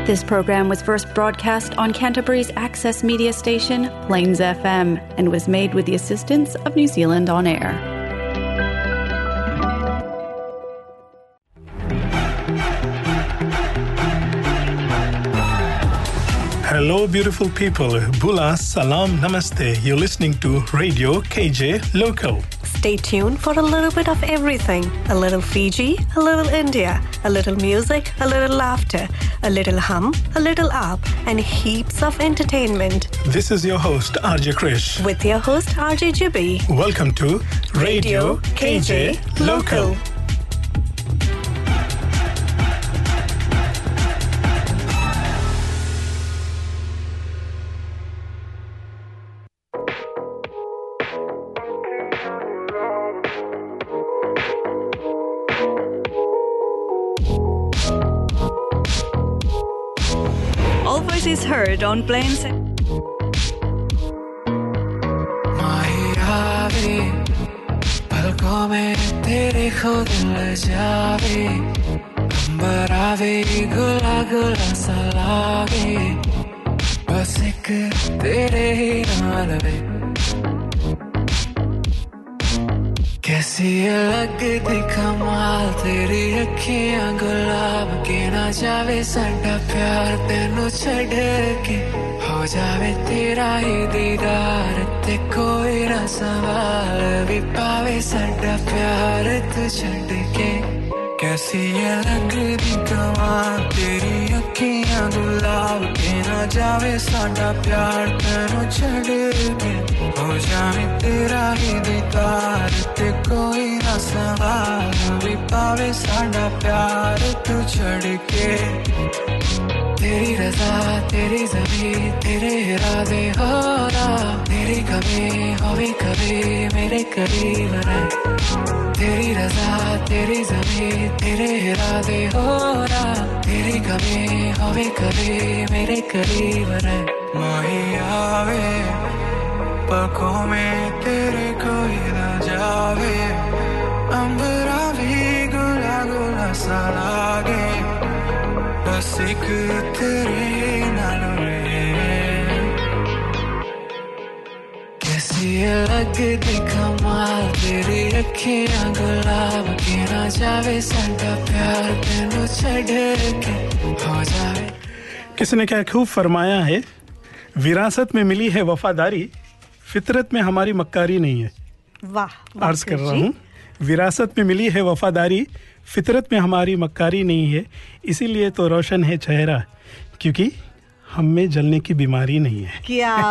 This program was first broadcast on Canterbury's access media station, Plains FM, and was made with the assistance of New Zealand On Air. Hello, beautiful people. Bula, salam, namaste. You're listening to Radio KJ Local. Stay tuned for a little bit of everything. A little Fiji, a little India, a little music, a little laughter, a little hum, a little up, and heaps of entertainment. This is your host, RJ Krish. With your host, RJ Jibby. Welcome to Radio KJ Local. Is heard on Plains. माही पलकों में तेरे खुद ले जावे अंबर आवे गुला गुला सा लागे बस एक तेरे ही नाल वे कैसी लगती कमाल तेरी अखियां गुलाब के ना जावे साडा प्यार तेनू छड़ के हो जावे तेरा ही दीदार ते कोई ना सवाल भी पावे साडा प्यार तू छड़ के कैसी लगती कमाल तेरी अखियां गुलाब के ना जावे साडा प्यार तेनू छड़ के हो जावे तेरा ही दीदार ते कोई ना सवाल भी पावे साडा प्यार तू छड़ के तेरी रज़ा तेरी ज़मीं तेरे इरादे हो ना तेरी कमी होवे कभी मेरे करीब रह तेरी रज़ा तेरी ज़मीं तेरे इरादे हो ना तेरी कमी होवे कभी मेरे करीब रह माही आवे पलकों में तेरे कोई ना जावे अंबरा भी गुला गुला सा लागे बस एक तेरे नाल कैसी लगती कमाल तेरी अखियां गुलाब के ना जावे साडा प्यार तेनू छड़ के हो जावे किसने क्या खूब फरमाया है विरासत में मिली है वफादारी फितरत में हमारी मक्कारी नहीं है वाह अर्ज कर रहा हूँ विरासत में मिली है वफादारी फितरत में हमारी मक्कारी नहीं है इसीलिए तो रोशन है चेहरा क्योंकि हम में जलने की बीमारी नहीं है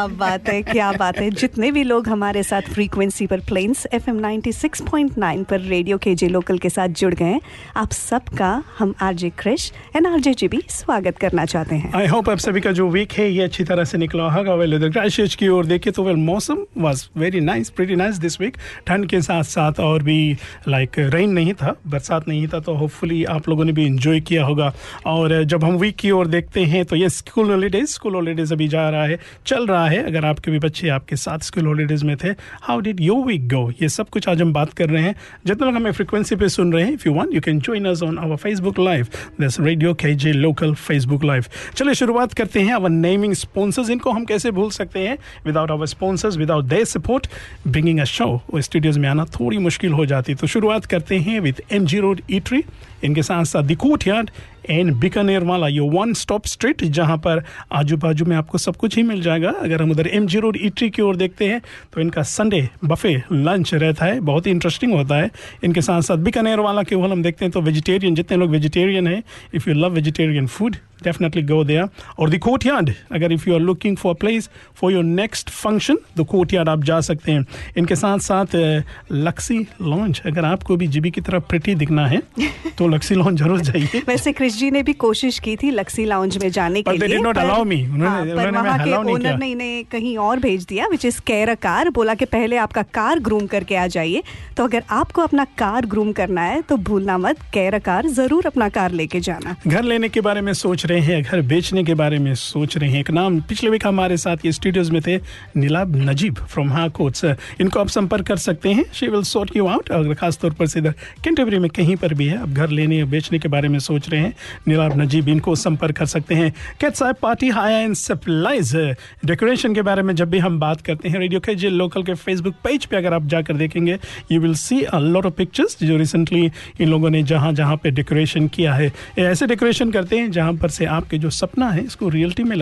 क्या बात है जितने भी लोग हमारे साथ फ्रीक्वेंसी पर प्लेन्स FM 96.9 पर रेडियो केजे लोकल के साथ जुड़ गए आप सबका हम RJ Krish and RJ GB स्वागत करना चाहते हैं आई होप आप सभी का जो वीक है ये अच्छी तरह से निकला होगा वेल इधर क्राइस्टचर्च की ओर देखे तो वेल मौसम was very nice pretty nice this week ठंड के साथ साथ और भी लाइक रेन नहीं था बरसात नहीं था तो होपफुली आप लोगों ने भी एंजॉय किया होगा और जब हम वीक की ओर देखते हैं तो ये स्कूल हॉलीडेज अभी जा रहा है चल रहा है अगर आपके भी बच्चे आपके साथ स्कूल हॉलीडेज में थे how did your week go ये सब कुछ आज हम बात कर रहे हैं जितने लोग हमें फ्रीक्वेंसी पे सुन रहे हैं if you want you can join us on our Facebook live this radio KJ local Facebook live चलिए शुरुआत करते हैं आवर नेमिंग स्पॉन्सर्स इनको हम कैसे भूल सकते हैं without our sponsors without their support bringing a show studios में आना थोड़ी मुश्किल हो जाती तो शुरुआत करते हैं विद MG रोड ईटरी इनके साथ साथ द कोर्टयार्ड एंड बीकानेर वाला ये वन स्टॉप स्ट्रीट जहां पर आजू बाजू में आपको सब कुछ ही मिल जाएगा अगर हम उधर MG रोड ईटरी की ओर देखते हैं तो इनका संडे बफे लंच रहता है बहुत ही इंटरेस्टिंग होता है इनके साथ साथ बीकानेर वाला के हम देखते हैं तो वेजिटेरियन जितने लोग वेजिटेरियन हैं if you love vegetarian food definitely go there or the courtyard अगर if you are looking for a place for your next function the courtyard आप जा सकते हैं इनके साथ साथ लक्सी लॉन्ज अगर आपको भी जीबी की तरह प्रिटी दिखना है तो लक्सी लॉन्ज जरूर जाइए वैसे क्रिश जी ने भी कोशिश की थी लक्सी लॉन्ज में जाने के लिए but they did not allow me पर वहाँ के ओनर ने इन्हें कहीं और भेज दिया which is care a car बोला कि पहले आपका कार ग्रूम करके आ जाइए तो अगर आपको अपना कार ग्रूम करना है तो भूलना मत care a car जरूर अपना कार लेके जाना घर लेने के बारे में सोच रहे हैं, घर बेचने के बारे में सोच रहे हैं, एक नाम पिछले वीक हमारे साथ ये स्टूडियोज में थे, नीलाब नजीब फ्रॉम हाकोट्स। इनको आप संपर्क कर सकते हैं, she will sort you out. अगर खासतौर पर से इधर कैंटरबरी में कहीं पर भी है, अब घर लेने या बेचने के बारे में सोच रहे हैं, नीलाब नजीब, इनको संपर्क कर सकते हैं। कैटसाई party hire and supplies, decoration के बारे में जब भी हम बात करते हैं, रेडियो के लोकल के फेसबुक पेज पे अगर आप जाकर देखेंगे, you will see a lot of pictures जो रिसेंटली इन लोगों ने जहां पे डेकोरेशन किया है। ऐसे डेकोरेशन करते हैं जहां पर से आपके जो सपना है इसको रियलिटी में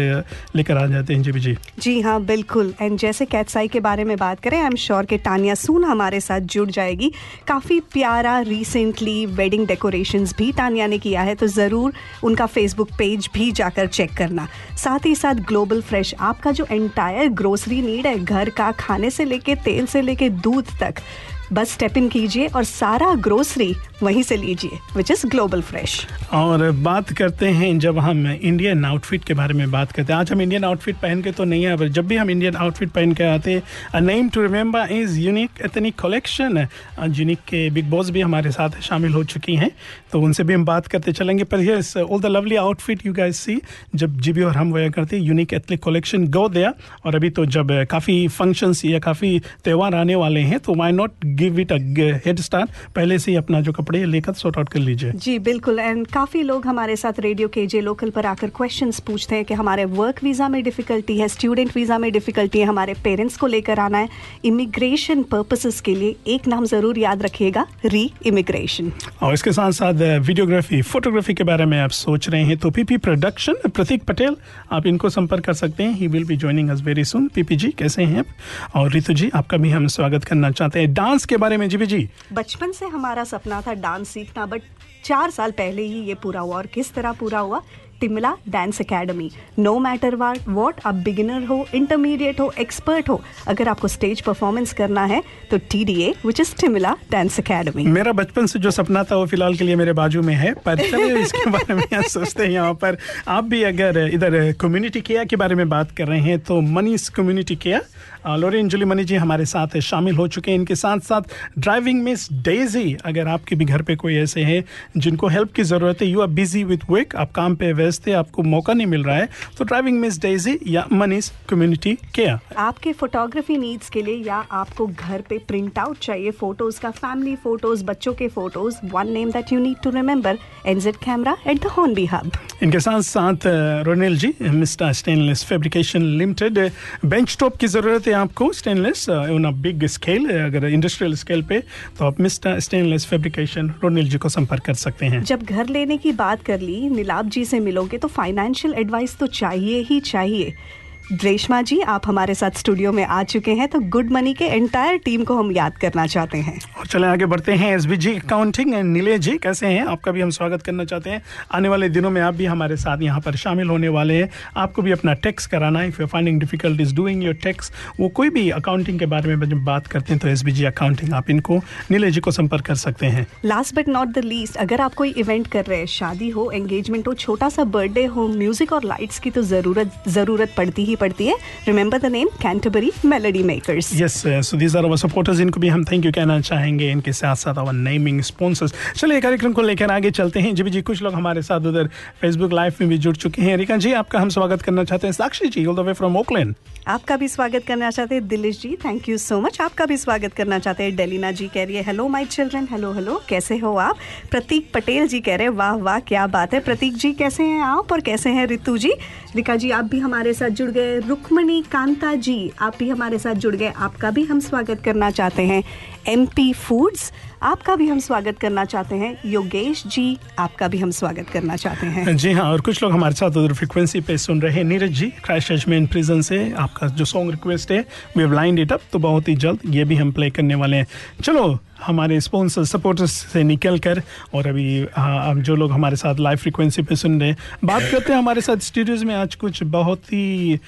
लेकर आ जाते हैं। जी हाँ, बिल्कुल। एंड जैसे कैटसाई के बारे में बात करें, आई एम श्योर कि तानिया सून हमारे साथ जुड़ जाएगी। काफ़ी प्यारा रिसेंटली वेडिंग डेकोरेशंस भी तानिया ने किया है, तो ज़रूर उनका फेसबुक पेज भी जाकर चेक करना। साथ ही साथ ग्लोबल फ्रेश, आपका जो एंटायर ग्रोसरी नीड है, घर का, खाने से लेके तेल से लेके दूध तक, बस स्टेप इन कीजिए और सारा ग्रोसरी वहीं से लीजिए, विच इज़ ग्लोबल फ्रेश। और बात करते हैं, जब हम इंडियन आउटफिट के बारे में बात करते हैं, आज हम इंडियन आउटफिट पहन के तो नहीं है, पर जब भी हम इंडियन आउटफिट पहन के आते हैं, a name to remember is unique ethnic collection. Unique के बिग बॉस भी हमारे साथ शामिल हो चुकी हैं, तो उनसे भी हम बात करते चलेंगे। पर yes, all the lovely outfit you guys see, जब जीबी और हम वेयर करते हैं unique ethnic collection, go there. और अभी तो जब काफ़ी फंक्शंस या काफ़ी त्यौहार आने वाले हैं, तो why not give it a head start, पहले से ही अपना जो कपड़े लेकर सॉर्ट आउट कर लीजिए। जी बिल्कुल। एंड काफ़ी लोग हमारे साथ रेडियो केजे लोकल पर आकर क्वेश्चंस पूछते हैं कि हमारे वर्क वीज़ा में डिफ़िकल्टी है, स्टूडेंट वीज़ा में डिफ़िकल्टी है, हमारे पेरेंट्स को लेकर आना है, इमिग्रेशन पर्पसेस के लिए एक नाम ज़रूर याद रखिएगा, री इमिग्रेशन। और इसके साथ साथ वीडियोग्राफी, फोटोग्राफी के बारे में आप सोच रहे हैं, तो पीपी प्रोडक्शन, प्रतीक पटेल, आप इनको संपर्क कर सकते हैं। He will be joining us very soon. PP ji कैसे हैं आप? और रितु जी, आपका भी हम स्वागत करना चाहते हैं। डांस के बारे में जी, बचपन से हमारा सपना था डांस सीखना, बट 4 साल पहले ही ये पूरा हुआ। और किस तरह पूरा हुआ? Timla dance academy. No matter what, आप बिगिनर हो, इंटरमीडिएट हो, एक्सपर्ट हो, अगर आपको स्टेज परफॉर्मेंस करना है तो TDA which is Timla dance academy. मेरा बचपन से जो सपना था वो फिलहाल के लिए मेरे बाजू में है, पर चलिए इसके बारे में सोचते हैं। यहाँ पर आप भी अगर इधर कम्युनिटी केयर के बारे में बात कर रहे हैं, तो Manish community care, Lorraine Julie money ji हमारे साथ शामिल हो चुके हैं। इनके साथ साथ ड्राइविंग मिस डेजी, अगर आपके भी घर पे कोई ऐसे हैं जिनको हेल्प की ज़रूरत है, you are busy with work, आप काम पे व्यस्त है, आपको मौका नहीं मिल रहा है, तो ड्राइविंग मिस डेजी या मनीष कम्युनिटी केयर। आपके फोटोग्राफी नीड्स के लिए या आपको घर पे प्रिंट आउट चाहिए फोटोज़ का, फैमिली फोटोज़, बच्चों के photos, one name that you need to remember, NZ camera at the Hornby hub. इनके साथ साथ Ronel ji, mister stainless fabrication limited, bench top की ज़रूरत है आपको, stainless on a big scale, अगर इंडस्ट्रियल स्केल पे, तो आप मिस्टर स्टेनलेस फैब्रिकेशन रोनेल जी को संपर्क कर सकते हैं। जब घर लेने की बात कर ली, नीलाब जी से मिलोगे तो फाइनेंशियल एडवाइस तो चाहिए ही चाहिए। रेशमा जी, आप हमारे साथ स्टूडियो में आ चुके हैं, तो गुड मनी के एंटायर टीम को हम याद करना चाहते हैं। और चले आगे बढ़ते हैं। SBG accounting and Nilesh ji कैसे हैं? आपका भी हम स्वागत करना चाहते हैं। आने वाले दिनों में आप भी हमारे साथ यहाँ पर शामिल होने वाले हैं। आपको भी अपना टैक्स कराना है, if you are finding difficulties doing your tax, वो कोई भी अकाउंटिंग के बारे में जब बात करते हैं तो SBG अकाउंटिंग, आप इनको, नीलेश जी को संपर्क कर सकते हैं। Last but not the least, अगर आप कोई इवेंट कर रहे हैं, शादी हो, एंगेजमेंट हो, छोटा सा बर्थडे हो, म्यूजिक और लाइट्स की तो जरूरत पड़ती ही पड़ती है। Remember the name, Canterbury Melody Makers. Yes, so these are our supporters. इनको भी हम थैंक यू कहना चाहेंगे, इनके साथ साथ our naming sponsors। चलिए कार्यक्रम को लेकर आगे चलते हैं। जी, कुछ लोग हमारे साथ उधर फेसबुक लाइव में भी जुड़ चुके हैं। रिका जी, आपका हम स्वागत करना चाहते हैं। Sakshi ji, all the way from Oakland, आपका भी स्वागत करना चाहते हैं। Dilesh ji, thank you so much, आपका भी स्वागत करना चाहते हैं। डेलिना जी कह रही है हेलो माय चिल्ड्रन, हेलो, कैसे हो आप? प्रतीक पटेल जी कह रहे हैं वाह क्या बात है। प्रतीक जी कैसे हैं आप, और कैसे हैं रितु जी? रिका जी, आप भी हमारे साथ जुड़ गए। रुक्मणी कांता जी, आप भी हमारे साथ जुड़ गए, आपका भी हम स्वागत करना चाहते हैं। MP फूड्स, आपका भी हम स्वागत करना चाहते हैं। योगेश जी, आपका भी हम स्वागत करना चाहते हैं। जी हाँ, और कुछ लोग हमारे साथ उधर फ्रीक्वेंसी पे सुन रहे हैं। नीरज जी, क्राइस्टचर्च में प्रिजन से आपका जो सॉन्ग रिक्वेस्ट है, we have lined it up, तो बहुत ही जल्द ये भी हम प्ले करने वाले हैं। चलो हमारे स्पॉन्सर सपोर्टर्स से निकल कर, और अभी जो लोग हमारे साथ लाइव फ्रीक्वेंसी पे सुन रहे हैं, बात करते हैं हमारे साथ स्टूडियोज में। आज कुछ बहुत ही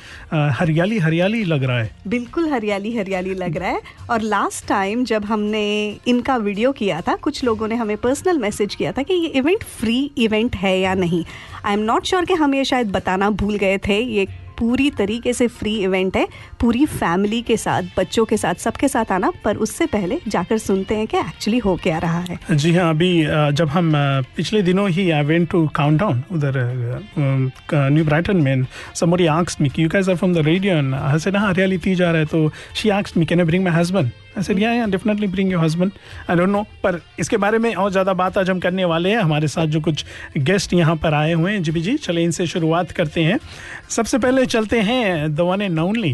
हरियाली लग रहा है। बिल्कुल हरियाली लग रहा है। और लास्ट टाइम जब हमने इनका वीडियो किया था, कुछ लोगों ने हमें पर्सनल मैसेज किया था कि ये इवेंट फ्री इवेंट है या नहीं। आई एम नॉट श्योर कि हम ये शायद बताना भूल गए थे। ये पूरी तरीके से फ्री इवेंट है, पूरी फैमिली के साथ, बच्चों के साथ, सबके साथ आना। पर उससे पहले जाकर सुनते हैं कि एक्चुअली हो क्या रहा है। जी हाँ, अभी जब हम पिछले दिनों ही आई वेंट टू काउंटडाउन उधर न्यू ब्राइटन में, somebody asked me, you guys are from the radio, and I said हाँ हरियाली तीज आ रहा है, तो she asked me, can I bring my husband? I said yeah, definitely bring your husband. I don't know, पर इसके बारे में और ज़्यादा बात आज हम करने वाले हैं। हमारे साथ जो कुछ गेस्ट यहाँ पर आए हुए हैं जी, चले इनसे शुरुआत करते हैं। सबसे पहले चलते हैं द वन एंड ओनली।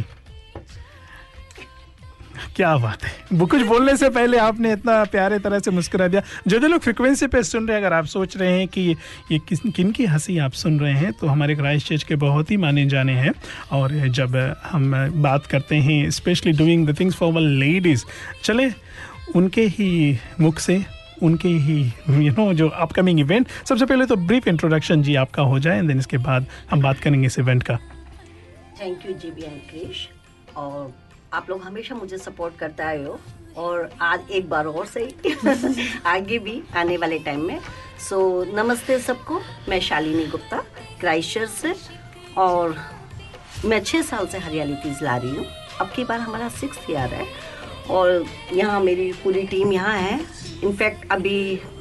क्या बात है, वो कुछ बोलने से पहले आपने इतना प्यारे तरह से मुस्कुरा दिया। जो लोग फ्रिक्वेंसी पे सुन रहे हैं, अगर आप सोच रहे हैं कि ये किन की हंसी आप सुन रहे हैं, तो हमारे क्राइस्ट चर्च के बहुत ही माने जाने हैं। और जब हम बात करते हैं specially doing the things for our ladies, चले उनके ही मुख से, उनके ही जो अपकमिंग इवेंट, सबसे पहले तो ब्रीफ इंट्रोडक्शन जी आपका हो जाए, एंड देन इसके बाद हम बात करेंगे इस इवेंट का। Thank you GB and Krish, और आप लोग हमेशा मुझे सपोर्ट करते आए हो, और आज एक बार और सही आगे भी आने वाले टाइम में। सो नमस्ते सबको, मैं शालिनी गुप्ता क्राइस्ट चर्च से, और मैं 6 साल से हरियाली तीज ला रही हूँ। अब की बार हमारा 6th ईयर है, और यहाँ मेरी पूरी टीम यहाँ है। इनफैक्ट अभी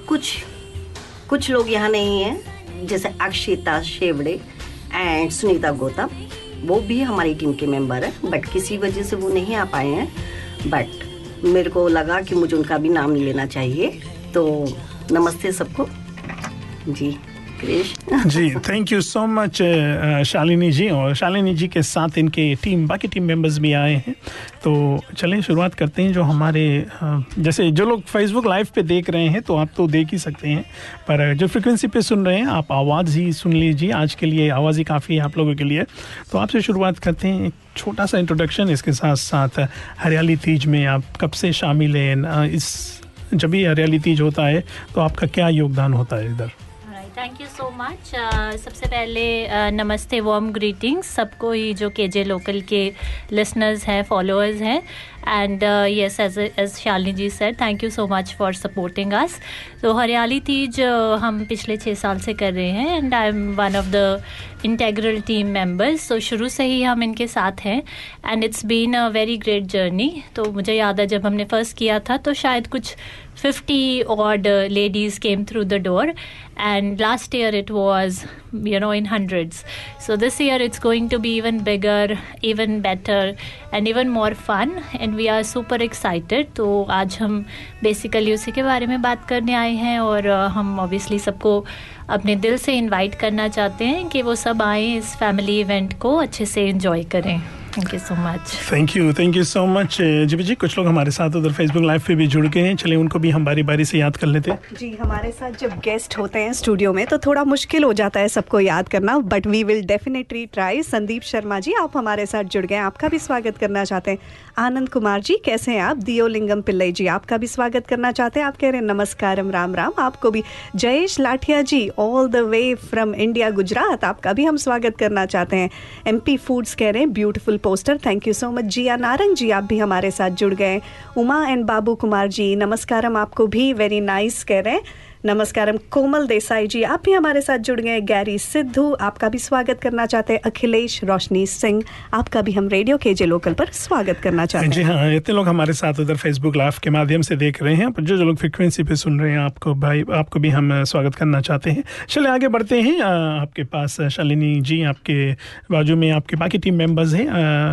कुछ लोग यहाँ नहीं हैं, जैसे अक्षिता शेवड़े एंड सुनीता गौतम, वो भी हमारी टीम के मेंबर हैं, बट किसी वजह से वो नहीं आ पाए हैं। बट मेरे को लगा कि मुझे उनका भी नाम लेना चाहिए, तो नमस्ते सबको जी। Krish ji, thank you so much Shalini ji, और शालिनी जी के साथ इनके बाकी टीम मेंबर्स भी आए हैं। तो चलें शुरुआत करते हैं। जो हमारे जैसे जो लोग फेसबुक लाइव पे देख रहे हैं, तो आप तो देख ही सकते हैं, पर जो फ्रिक्वेंसी पे सुन रहे हैं, आप आवाज़ ही सुन लीजिए। आज के लिए आवाज़ ही काफ़ी है आप लोगों के लिए। तो आपसे शुरुआत करते हैं, एक छोटा सा इंट्रोडक्शन, इसके साथ साथ हरियाली तीज में आप कब से शामिल हैं, जब भी हरियाली तीज होता है तो आपका क्या योगदान होता है इधर? Thank you so much. सबसे पहले नमस्ते, वार्म ग्रीटिंग्स सबको ही जो केजे लोकल के लिसनर्स हैं, फॉलोअर्स हैं, and yes, as Shalini ji said, thank you so much for supporting us. तो हरियाली तीज हम पिछले 6 साल से कर रहे हैं, and I am one of the integral team members. तो शुरू से ही हम इनके साथ हैं, and it's been a very great journey. तो मुझे याद है जब हमने फर्स्ट किया था, तो शायद कुछ 50 odd ladies came through the door, and last year it was in hundreds. So this year it's going to be even bigger, even better, and even more fun, and we are super excited. तो आज हम basically उसी के बारे में बात करने आए हैं, और हम obviously सबको अपने दिल से इनवाइट करना चाहते हैं कि वो सब आएँ, इस फैमिली इवेंट को अच्छे से एंजॉय करें। Thank you so much. Thank you so much जी। कुछ लोग हमारे साथ उधर फेसबुक लाइव पे भी जुड़ गए हैं, चलिए उनको भी हम बारी बारी से याद कर लेते हैं। जी, हमारे साथ जब गेस्ट होते हैं स्टूडियो में, तो थोड़ा मुश्किल हो जाता है सबको याद करना, but we will definitely try. Sandeep Sharma ji, आप हमारे साथ जुड़ गए, आपका भी स्वागत करना चाहते हैं। आनंद कुमार जी, कैसे हैं आप? दियोलिंगम पिल्लई जी, आपका भी स्वागत करना चाहते हैं, आप कह रहे हैं नमस्कारम, राम राम आपको भी। Jayesh Lathia ji, all the way from India Gujarat, आपका भी हम स्वागत करना चाहते हैं। MP फूड्स कह रहे हैं beautiful poster, thank you so much. Jiya Narang ji, आप भी हमारे साथ जुड़ गए। उमा एंड बाबू कुमार जी, नमस्कारम आपको भी, वेरी नाइस कह रहे हैं, नमस्कारम। कोमल देसाई जी, आप भी हमारे साथ जुड़ गए। गैरी सिद्धू, आपका भी स्वागत करना चाहते हैं। अखिलेश रोशनी सिंह, आपका भी हम रेडियो केजे लोकल पर स्वागत करना चाहते हैं। जी हाँ, इतने लोग हमारे साथ उधर फेसबुक लाइव के माध्यम से देख रहे हैं, पर जो लोग फ्रिक्वेंसी पे सुन रहे हैं, आपको भी हम स्वागत करना चाहते हैं। चलिए आगे बढ़ते हैं। आपके पास शालिनी जी, आपके बाजू में आपके बाकी टीम मेंबर्स हैं।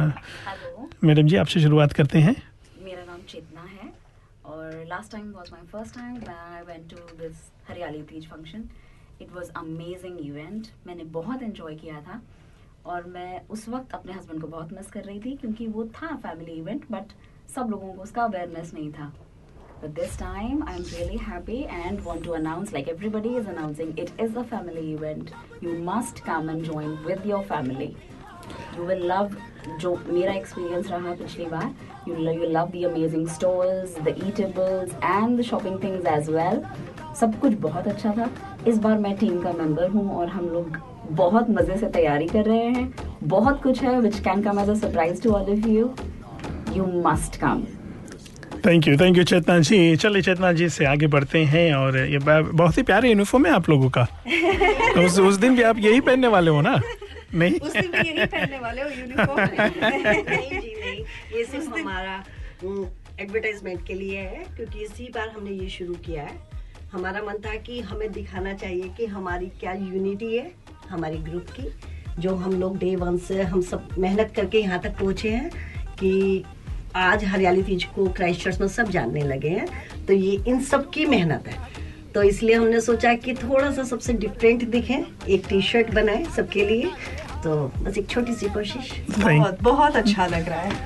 मैडम जी, आपसे शुरुआत करते हैं। मेरा नाम चेतना है, और last time was my first time when I went to this Hariyali Teej function. It was amazing event, मैंने बहुत एंजॉय किया था, और मैं उस वक्त अपने हस्बैंड को बहुत मिस कर रही थी, क्योंकि वो था फैमिली इवेंट, बट सब लोगों को उसका अवेयरनेस नहीं था। But this time I am really happy and want to announce, like everybody is announcing, it is a family event. You must come and join with your family. You will love जो मेरा experience रहा पिछली बार. You will love the amazing stalls, the eatables and the shopping things as well. सब कुछ बहुत अच्छा था. इस बार मैं टीम का मेंबर हूँ और हम लोग बहुत मजे से तैयारी कर रहे हैं. बहुत कुछ है which can come as a surprise to all of you. You must come. Thank you Chetna ji. चलिए चेतना जी से आगे बढ़ते हैं. और ये बहुत ही प्यारे यूनिफॉर्म है आप लोगों का. उस दिन भी आप यही पहनने वाले हो ना? नहीं उस दिन भी यही पहनने वाले हो यूनिफॉर्म? नहीं जी नहीं, ये सिर्फ हमारा एडवर्टाइजमेंट के लिए है, क्योंकि इसी बार हमने ये शुरू किया है। हमारा मन था कि हमें दिखाना चाहिए कि हमारी क्या यूनिटी है हमारी ग्रुप की, जो हम लोग डे वन से हम सब मेहनत करके यहाँ तक पहुँचे हैं कि आज हरियाली तीज को क्राइस्टचर्च में सब जानने लगे हैं। तो ये इन सब की मेहनत है, तो इसलिए हमने सोचा कि थोड़ा सा सबसे डिफरेंट दिखें, एक टी शर्ट बनाए सबके लिए। तो बस एक छोटी सी कोशिश। बहुत बहुत अच्छा लग रहा है।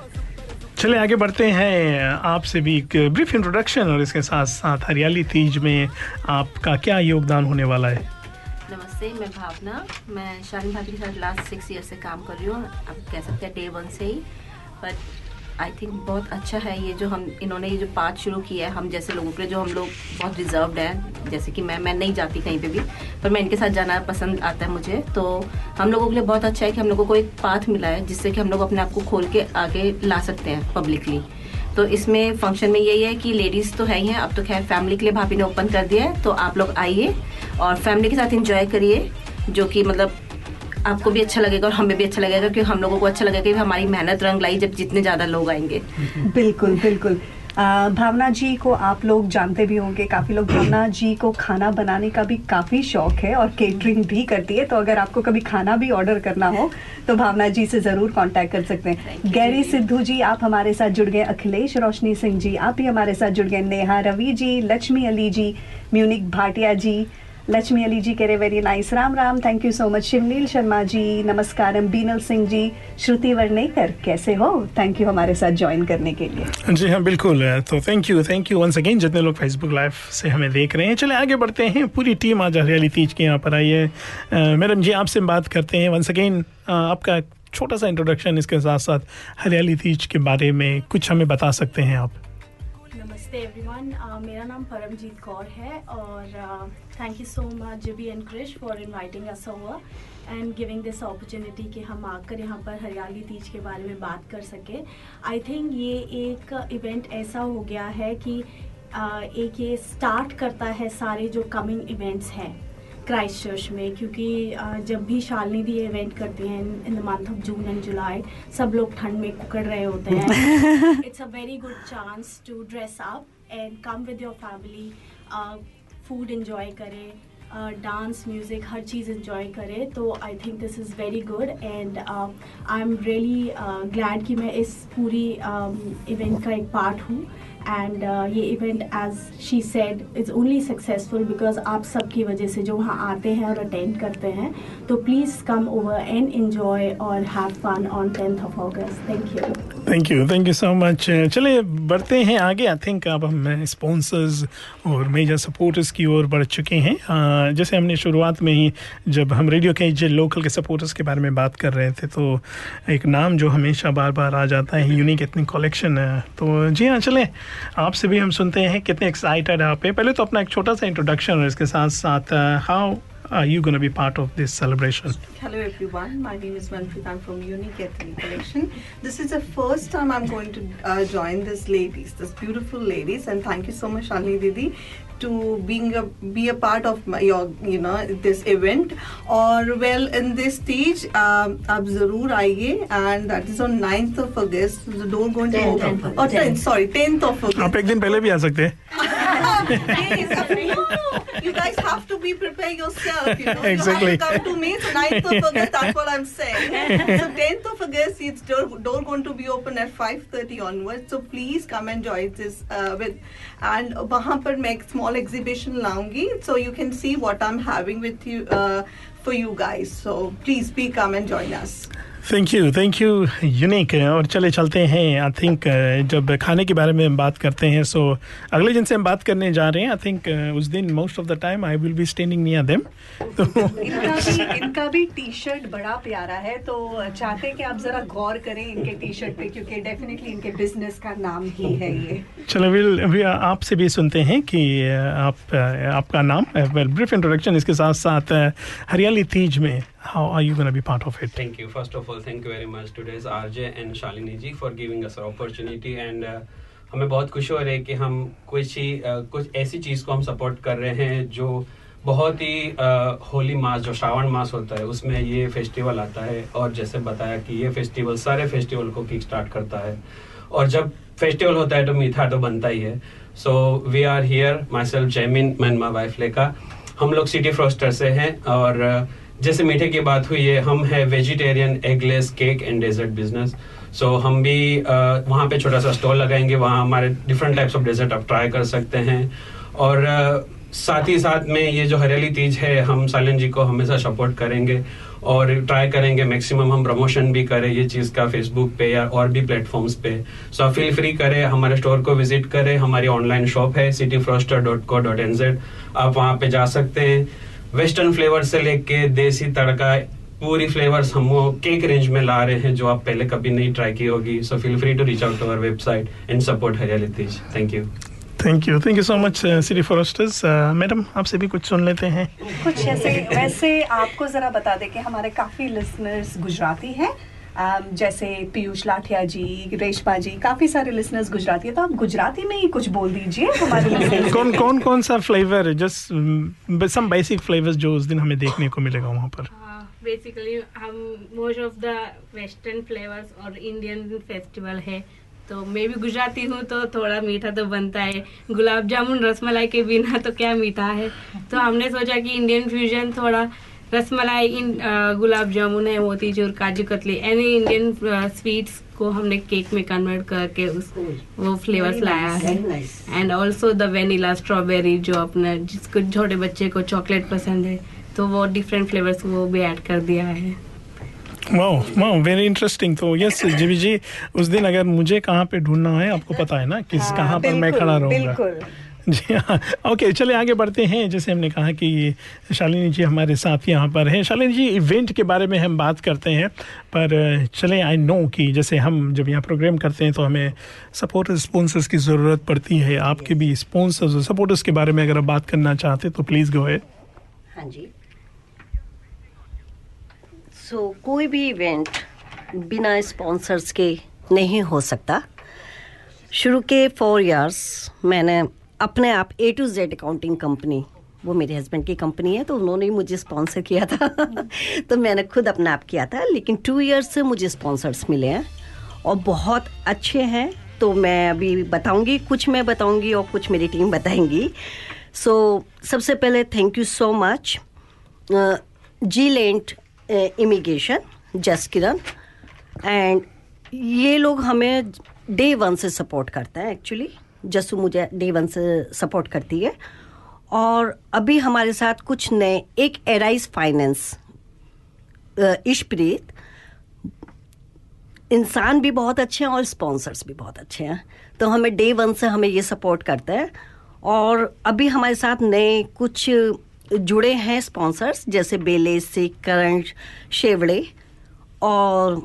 चले आगे बढ़ते हैं, आपसे भी एक ब्रीफ इंट्रोडक्शन और इसके साथ साथ हरियाली तीज में आपका क्या योगदान होने वाला है। नमस्ते, मैं भावना, मैं शालिनी भाभी के साथ लास्ट 6 ईयर से काम कर रही हूँ। आप कह सकते हैं डे वन से ही, बट आई थिंक बहुत अच्छा है ये जो इन्होंने ये जो पार्ट शुरू किया है हम जैसे लोगों के लिए, जो हम लोग बहुत रिजर्व्ड हैं, जैसे कि मैं नहीं जाती कहीं पे भी, पर मैं इनके साथ जाना पसंद आता है मुझे। तो हम लोगों के लिए बहुत अच्छा है कि हम लोगों को एक पाथ मिला है जिससे कि हम लोग अपने आप को खोल के आगे ला सकते हैं पब्लिकली। तो इसमें फंक्शन में यही है कि लेडीज़ तो है ही हैं, अब तो खैर फैमिली के लिए भाभी ने ओपन कर दिया है, तो आप लोग आइए और फैमिली के साथ इंजॉय करिए, जो कि मतलब आपको भी अच्छा लगेगा और हमें भी अच्छा लगेगा, क्योंकि हम लोगों को अच्छा लगेगा कि हमारी मेहनत रंग लाई जब जितने ज़्यादा लोग आएंगे। बिल्कुल बिल्कुल। भावना जी को आप लोग जानते भी होंगे, काफ़ी लोग भावना जी को खाना बनाने का भी काफ़ी शौक है और केटरिंग भी करती है। तो अगर आपको कभी खाना भी ऑर्डर करना हो तो भावना जी से ज़रूर कांटेक्ट कर सकते हैं। गैरी सिद्धू जी आप हमारे साथ जुड़ गए, अखिलेश रोशनी सिंह जी आप भी हमारे साथ जुड़ गए, नेहा रवि जी, लक्ष्मी अली जी, म्यूनिक भाटिया जी, लक्ष्मी अली जी कह रहे very nice, Ram Ram, thank you so much, Shivneel Sharma ji नमस्कारम, बीनल सिंह जी, श्रुति वर्णेकर कैसे हो, थैंक यू हमारे साथ ज्वाइन करने के लिए। जी हाँ बिल्कुल, तो थैंक यू वंस अगेन जितने लोग फेसबुक लाइव से हमें देख रहे हैं। चले आगे बढ़ते हैं, पूरी टीम आज हरियाली तीज के यहाँ पर आई है। मैडम जी आपसे बात करते हैं वंस अगेन, आपका छोटा सा इंट्रोडक्शन, इसके साथ साथ हरियाली तीज के बारे में कुछ हमें बता सकते हैं आप। नमस्ते एवरीवन, मेरा नाम परमजीत कौर है और thank you so much GB and Krish for inviting us over and giving this opportunity कि हम आकर यहाँ पर हरियाली तीज के बारे में बात कर सके। आई थिंक ये एक इवेंट ऐसा हो गया है कि एक ये स्टार्ट करता है सारे जो कमिंग इवेंट्स हैं क्राइस्टचर्च में, क्योंकि जब भी शालिनी दी इवेंट करती हैं in the month of June and July, सब लोग ठंड में कुकड़ रहे होते हैं। It's a very good chance to dress up and come with your family, food enjoy करें, डांस म्यूज़िक हर चीज़ एंजॉय करें। तो I think this is very good and I am really glad कि मैं इस पूरी इवेंट का एक पार्ट हूँ। एंड ये event as she said is only successful because आप सबकी वजह से जो वहाँ आते हैं और अटेंड करते हैं। तो please come over and enjoy और have fun on 10th of August। Thank you so much. चले बढ़ते हैं आगे। आई थिंक अब हम स्पॉन्सर्स और मेजर सपोर्टर्स की ओर बढ़ चुके हैं। जैसे हमने शुरुआत में ही जब हम रेडियो के जो लोकल के सपोर्टर्स के बारे में बात कर रहे थे, तो एक नाम जो हमेशा बार बार आ जाता है, यूनिक एथनिक कलेक्शन। तो जी हाँ, चलें आपसे भी हम सुनते हैं कितने एक्साइटेड हैं आप। पहले तो अपना एक छोटा सा इंट्रोडक्शन और इसके साथ साथ how are you going to be part of this celebration? Hello everyone, my name is Manpreet. I'm from Unique Ethnic Collection. This is the first time I'm going to join this beautiful ladies, and thank you so much Shalini Didi to be a part of your this event. Or well, in this stage आप जरूर आइए, and that is on 9th of August. The door going to open. 10th of August. आप एक दिन पहले भी आ सकते हैं। You guys have to be prepared yourself. Exactly. You have to come to me. So 9th of August, that's what I'm saying. So 10th of August, it's door going to be open at 5:30 onwards. So please come and join this and वहाँ पर मैं एक small exhibition लाऊंगी, so you can see what I'm having with you for you guys. So please come and join us. Thank you unique. और चलते हैं। I think जब खाने के बारे में हम बात करते हैं, सो अगले दिन से हम बात करने जा रहे हैं। आई थिंक उस दिन most of the time I will be standing near them. तो इनका भी टी शर्ट बड़ा प्यारा है, तो चाहते हैं कि आप जरा गौर करें इनके टी शर्ट पे, क्योंकि डेफिनेटली इनके बिजनेस का नाम ही है ये। चलो आपसे भी सुनते हैं कि आपका नाम, ब्रीफ इंट्रोडक्शन, इसके साथ साथ हरियाली तीज में how are you going to be part of it? Thank you. First of all, thank you very much today's RJ and Shalini ji for giving us an opportunity, and हमें बहुत खुशी हो रही है कि हम कुछ ऐसी चीज़ को हम सपोर्ट कर रहे हैं जो बहुत ही होली मास जो श्रावण मास होता है उसमें ये फेस्टिवल आता है, और जैसे बताया कि ये फेस्टिवल सारे फेस्टिवल को किक स्टार्ट करता है, और जब फेस्टिवल होता है तो मीठा तो बनता ही है. So we are here, myself Jaimin and my wife Leka. हम लोग सिटी फ्रोस्टर से हैं, और जैसे मीठे की बात हुई है, हम है vegetarian eggless cake and dessert business. So हम भी वहाँ पे छोटा सा स्टॉल लगाएंगे, वहाँ हमारे डिफरेंट टाइप्स ऑफ डेजर्ट आप ट्राई कर सकते हैं. और साथ ही साथ में ये जो हरियाली तीज है, हम सालन जी को हमेशा सपोर्ट करेंगे और ट्राई करेंगे मैक्सिमम हम प्रमोशन भी करें ये चीज़ का फेसबुक पे या और भी प्लेटफॉर्म्स पे. सो फील फ्री करें, हमारे स्टोर को विजिट करें. हमारी ऑनलाइन शॉप है cityfroster.co.nz, आप वहाँ पे जा सकते हैं. वेस्टर्न फ्लेवर से लेके देसी तड़का पूरी फ्लेवर्स हम वो केक रेंज में ला रहे हैं जो आप पहले कभी नहीं ट्राई की होगी. So feel free to reach out to our website and support Hariyali Teej. Thank you so much city foresters. Madam आपसे भी कुछ सुन लेते हैं. कुछ ऐसे वैसे आपको ज़रा बता दें कि हमारे काफ़ी लिसनर्स गुजराती हैं, जैसे पीयूष लाठिया जी, रेशमा जी, काफ़ी सारे लिसनर्स गुजराती हैं, तो आप गुजराती में ही कुछ बोल दीजिए हमारे लिसनर्स. कौन सा flavour, just some basic flavours जो उस दिन हमें देखने को मिलेगा वहाँ पर. बेसिकली हम most of the western flavours और इंडियन फेस्टिवल है, तो मैं भी गुजराती हूँ तो थोड़ा मीठा तो बनता है. गुलाब जामुन रसमलाई के बिना तो क्या मीठा है, तो हमने सोचा कि इंडियन फ्यूजन थोड़ा रसमलाई, गुलाब जामुन है, motichoor, kaju katli, any Indian sweets को हमने केक में कन्वर्ट करके वो फ्लेवर्स लाया है. And also the vanilla, strawberry, जो अपना जिसको छोटे बच्चे को चॉकलेट पसंद है तो वो डिफरेंट फ्लेवर्स वो भी ऐड कर दिया है. Wow very interesting. तो यस जीबी जी, उस दिन अगर मुझे कहाँ पे ढूंढना है आपको पता है ना, कहाँ पर मैं खड़ा रहूँगा. जी हाँ, ओके चले आगे बढ़ते हैं. जैसे हमने कहा कि शालिनी जी हमारे साथ यहाँ पर हैं. शालिनी जी, इवेंट के बारे में हम बात करते हैं, पर चले आई नो कि जैसे हम जब यहाँ प्रोग्राम करते हैं तो हमें स्पॉन्सर्स की ज़रूरत पड़ती है. आपके भी स्पॉन्सर्स और सपोर्टर्स के बारे में अगर आप बात करना चाहते तो प्लीज़ गो अहेड. हाँ जी. कोई भी इवेंट बिना स्पॉन्सर्स के नहीं हो सकता. शुरू के 4 इयर्स मैंने अपने आप A to Z accounting company, वो मेरे हस्बैंड की कंपनी है तो उन्होंने ही मुझे स्पॉन्सर किया था तो मैंने खुद अपना आप किया था. लेकिन 2 इयर्स से मुझे स्पॉन्सर्स मिले हैं और बहुत अच्छे हैं. तो मैं अभी बताऊंगी, कुछ मैं बताऊंगी और कुछ मेरी टीम बताएंगी. सबसे पहले थैंक यू सो मच जी लेंट इमिग्रेशन, जसकिरण, एंड ये लोग हमें डे 1 से सपोर्ट करते हैं. एक्चुअली जसू मुझे डे 1 से सपोर्ट करती है. और अभी हमारे साथ कुछ नए, एक एराइज फाइनेंस, इशप्रीत, इंसान भी बहुत अच्छे हैं और स्पॉन्सर्स भी बहुत अच्छे हैं. तो हमें डे 1 से हमें ये सपोर्ट करते हैं. और अभी हमारे साथ नए कुछ जुड़े हैं स्पॉन्सर्स, जैसे बेले से करण शेवड़े और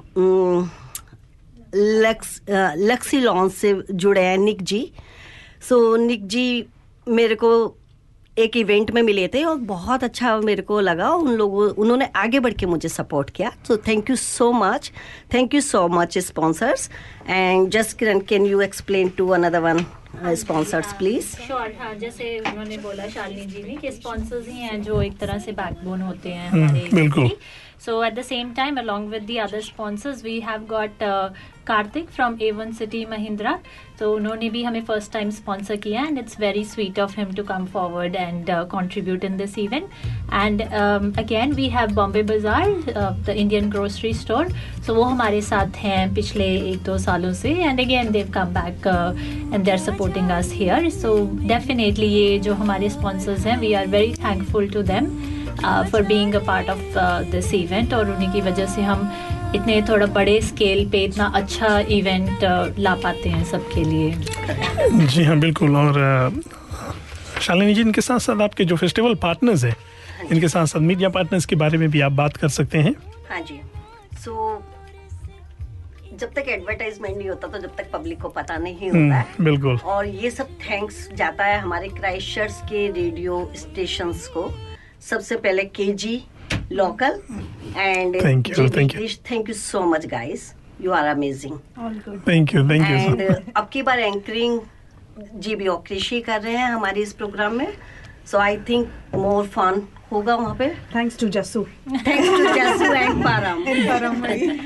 लक्सी लॉन्च से जुड़े हैं निक जी. निक जी मेरे को एक इवेंट में मिले थे और बहुत अच्छा मेरे को लगा. उन्होंने आगे बढ़ के मुझे सपोर्ट किया. Thank you so much sponsors. And Jaskiran, can you explain to another one sponsors please? Sure. हाँ, जैसे उन्होंने बोला शालिनी जी ने कि स्पॉन्सर्स ही हैं जो एक तरह से बैकबोन होते हैं हमारे. बिल्कुल. So at the same time, along with the other sponsors, we have got Karthik from A1 City Mahindra. So उन्होंने भी हमें first time sponsor किया, and it's very sweet of him to come forward and contribute in this event. And again we have Bombay Bazaar, the Indian grocery store. So वो हमारे साथ हैं पिछले 1-2 सालों से, and again they've come back and they're supporting us here. So definitely ये जो हमारे sponsors हैं, we are very thankful to them for being a part of this event. और उन्हीं की वजह से हम इतने थोड़ा बड़े स्केल पे इतना अच्छा इवेंट ला पाते हैं सबके लिए. जी हाँ, बिल्कुल. और शालिनी जी, इनके साथ साथ आपके जो फेस्टिवल पार्टनर्स हैं, इनके साथ साथ मीडिया पार्टनर्स के बारे में भी आप बात कर सकते हैं. हाँ जी. जब तक एडवर्टाइजमेंट नहीं होता, तो जब तक पब्लिक को पता नहीं होता है. बिल्कुल. और ये सब थैंक्स जाता है हमारे क्राइस्टचर्च के रेडियो स्टेशंस को. सबसे पहले KG local and thank you so much guys, you are amazing. All good. Thank you and अब की बार एंकरिंग GB और कृषि कर रहे हैं हमारे इस प्रोग्राम में. सो आई थिंक मोर फन होगा वहाँ पे. Thanks to Jassu and Param.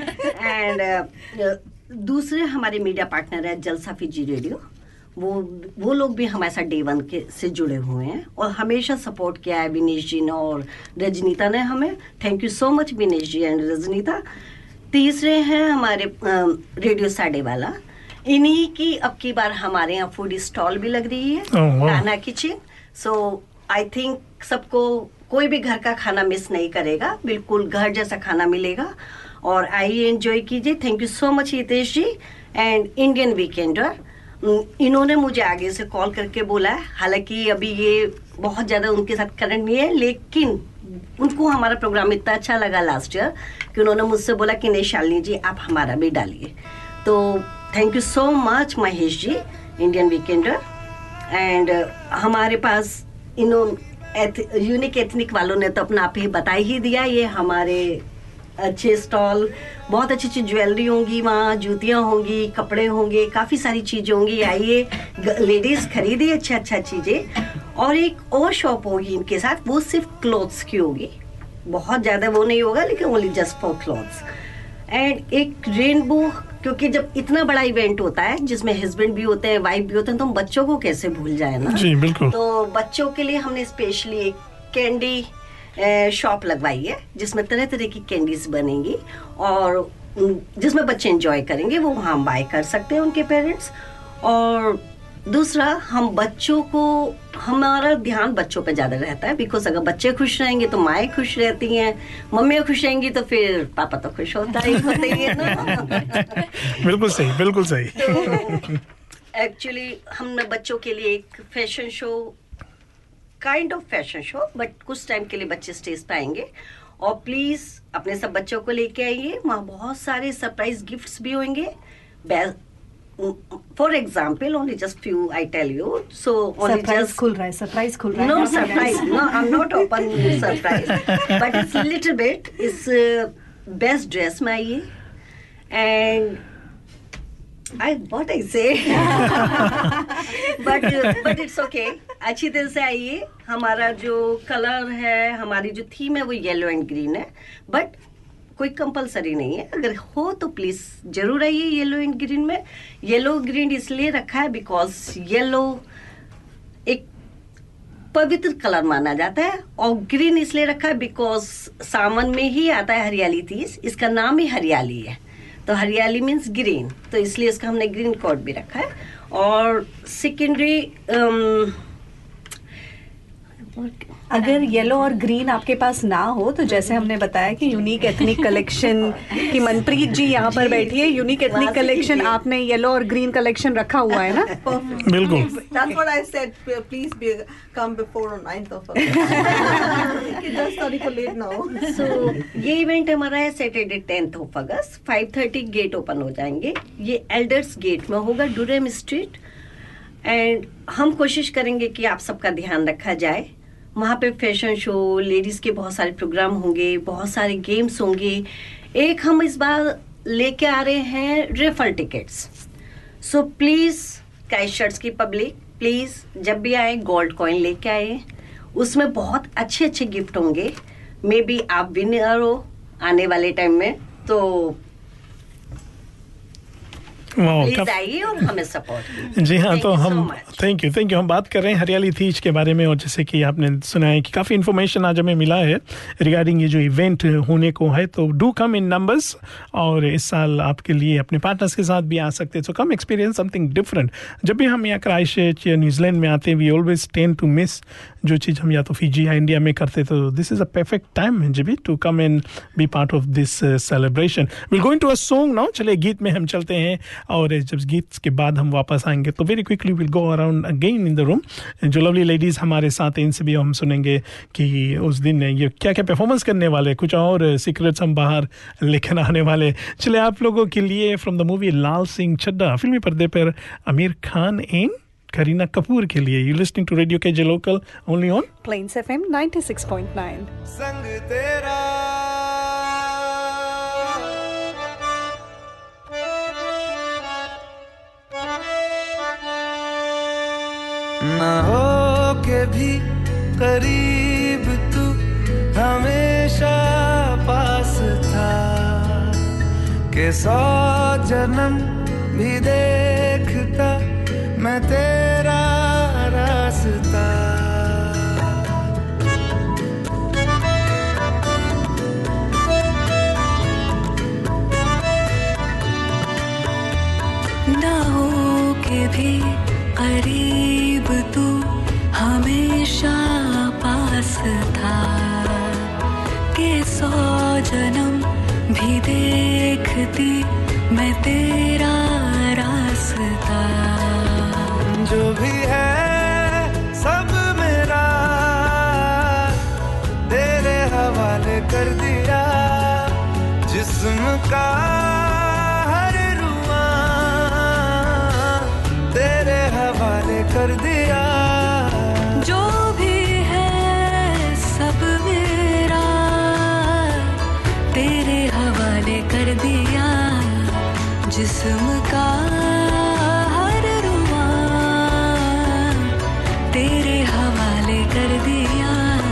And दूसरे हमारे मीडिया पार्टनर है जलसा फिजी रेडियो. वो लोग भी हमारे साथ डे 1 से जुड़े हुए हैं और हमेशा सपोर्ट किया है विनेश जी ने और रजनीता ने हमें. Thank you so much Vinesh ji and Rajneeta. तीसरे हैं हमारे रेडियो साडे वाला. इन्हीं की अब की बार हमारे यहाँ फूड स्टॉल भी लग रही है, नाना किचन. सो आई थिंक सबको कोई भी घर का खाना मिस नहीं करेगा, बिल्कुल घर जैसा खाना मिलेगा और आइए एंजॉय कीजिए. Thank you so much Hitesh ji and Indian weekender. इन्होंने मुझे आगे से कॉल करके बोला है, हालांकि अभी ये बहुत ज्यादा उनके साथ करंट नहीं है, लेकिन उनको हमारा प्रोग्राम इतना अच्छा लगा लास्ट ईयर कि उन्होंने मुझसे बोला कि नहीं शालिनी जी आप हमारा भी डालिए. तो thank you so much Mahesh ji, Indian weekender. And हमारे पास यूनिक एथनिक वालों ने तो अपना आप ही बता ही दिया. ये हमारे अच्छे स्टॉल, बहुत अच्छी अच्छी ज्वेलरी होंगी वहाँ, जूतियाँ होंगी, कपड़े होंगे, काफ़ी सारी चीज़ें होंगी. आइए लेडीज़ खरीदिए अच्छा चीज़ें. और एक और शॉप होगी इनके साथ, वो सिर्फ क्लोथ्स की होगी, बहुत ज़्यादा वो नहीं होगा लेकिन only just for clothes. And एक रेनबो, क्योंकि जब इतना बड़ा इवेंट होता है जिसमें हस्बैंड भी होते हैं, वाइफ भी होते हैं, तो हम बच्चों को कैसे भूल जाए ना. जी बिल्कुल. तो बच्चों के लिए हमने स्पेशली एक कैंडी शॉप लगवाई है जिसमें तरह तरह की कैंडीज बनेंगी और जिसमें बच्चे एंजॉय करेंगे. वो वहाँ बाय कर सकते हैं उनके पेरेंट्स. और दूसरा, हम बच्चों को, हमारा ध्यान बच्चों पे ज्यादा रहता है, बिकॉज अगर बच्चे खुश रहेंगे तो माएँ खुश रहती हैं, मम्मियाँ खुश रहेंगी तो फिर पापा तो खुश होता ही है ना. बिल्कुल सही, बिल्कुल सही. तो एक्चुअली हमने बच्चों के लिए एक fashion show, kind of fashion show, but कुछ टाइम के लिए बच्चे स्टेज पे आएंगे. और प्लीज अपने सब बच्चों को लेके आइए, वहाँ बहुत सारे सरप्राइज गिफ्ट्स भी होंगे. For example, only just few I tell you. So only just खुल रहा है, सरप्राइज खुल रहा है. No surprise, no I am not open surprise, but it's little bit. It's best dress में आइए and what I say but it's okay. अच्छी तरह से आइए. हमारा जो कलर है, हमारी जो थीम है वो येलो एंड ग्रीन है, बट कोई कंपलसरी नहीं है. अगर हो तो प्लीज जरूर आइए येलो एंड ग्रीन में. येलो ग्रीन इसलिए रखा है बिकॉज येलो एक पवित्र कलर माना जाता है और ग्रीन इसलिए रखा है बिकॉज सावन में ही आता है हरियाली तीज. इसका नाम ही हरियाली है, तो हरियाली मीन्स ग्रीन, तो इसलिए इसका हमने ग्रीन कोड भी रखा है. और सेकेंडरी, अगर येलो और ग्रीन आपके पास ना हो तो जैसे हमने बताया कि यूनिक एथनिक कलेक्शन की मनप्रीत जी यहाँ पर बैठी है. यूनिक एथनिक कलेक्शन आपने येलो और ग्रीन कलेक्शन रखा हुआ है ना. बिल्कुल. That's what I said. Please come before on 9th of August. Just sorry for late now. So ये इवेंट हमारा है Saturday 10th of August. 5:30 gate open हो जाएंगे. ये एल्डर्स गेट में होगा, डुरेम स्ट्रीट. एंड हम कोशिश करेंगे कि आप सबका ध्यान रखा जाए. वहाँ पे फैशन शो, लेडीज के बहुत सारे प्रोग्राम होंगे, बहुत सारे गेम्स होंगे. एक हम इस बार लेके आ रहे हैं refer tickets. So please Christchurch की पब्लिक, प्लीज जब भी आए गोल्ड कॉइन लेके आए. उसमें बहुत अच्छे अच्छे गिफ्ट होंगे. मे बी आप विनर हो आने वाले टाइम में, तो प्लीज आइए और हमें सपोर्ट. जी हाँ, तो हम थैंक यू हम बात कर रहे हैं हरियाली तीज के बारे में. और जैसे कि आपने सुना है कि काफ़ी इन्फॉर्मेशन आज हमें मिला है रिगार्डिंग ये जो इवेंट होने को है. तो डू कम इन नंबर्स. और इस साल आपके लिए अपने पार्टनर्स के साथ भी आ सकते हैं. So come experience something different. जब भी हम यहाँ क्राइस्टचर्च या न्यूजीलैंड में आते हैं, we always tend to miss जो चीज़ हम या तो फिजी या इंडिया में करते. तो this is a perfect time जी to come and be part of this celebration. Will going to a song now. चलिए गीत में हम चलते हैं और जब गीत के बाद हम वापस आएंगे तो very quickly will go around again in the room. जो लवली लेडीज़ हमारे साथ हैं इनसे भी हम सुनेंगे कि उस दिन ये क्या क्या परफॉर्मेंस करने वाले, कुछ और सीक्रेट्स हम बाहर लेकर आने वाले. चले आप लोगों के लिए from the movie Lal Singh Chaddha, फिल्मी पर्दे पर आमिर खान एंड करीना कपूर के लिए. You listening to radio KJ local only on Plains FM 96.9. संग तेरा ना हो के भी करीब तू हमेशा पास था कि 100 जन्म भी देखता मैं तेरा रास्ता ना हो के भी करीब तू हमेशा पास था कि 100 जन्म भी देखती मैं तेरा रास्ता जो भी है सब मेरा तेरे हवाले कर दिया जिस्म का हर रुआ तेरे हवाले कर दिया जो भी है सब मेरा तेरे हवाले कर दिया जिस्म का हर रुआ तेरे हवाले कर दिया